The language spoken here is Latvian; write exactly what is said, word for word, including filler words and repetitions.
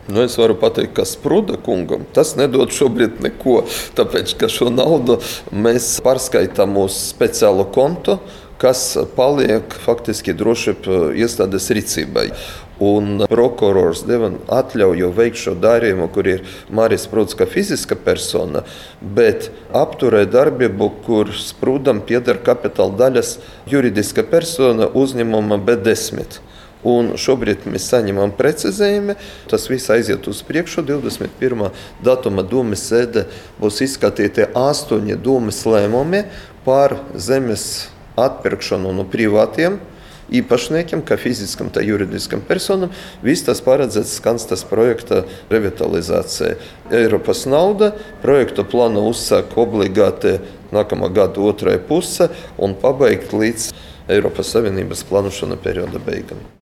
Nu, es varu pateikt, ka Spruda kungam tas nedod šobrīd neko, tāpēc, ka šo naudu mēs pārskaitām uz speciālu kontu, kas paliek faktiski drošības iestādes rīcībai. Un prokurors deva atļauju veikt šo darījumu, kur ir Māris Spruds kā fiziska persona, bet apturēja darbību, kur Sprudam pieder kapitāla daļas juridiska persona uzņēmuma B desmit. Un šobrīd mēs saņemam precizējumu, tas viss aiziet uz priekšu. divdesmit pirmā datuma Dūmes sēde būs izskatīti astoņi Dūmes lēmumi par zemes atpirkšanu no privātiem īpašniekiem, kā fiziskam, tā juridiskam personam. Viss tas paredzēts Skanstas projekta revitalizācija. Eiropas nauda, projektu plānu uzsāk obligāti nākamā gada otrajā puse un pabeigt līdz Eiropas Savienības plānošana perioda beigām.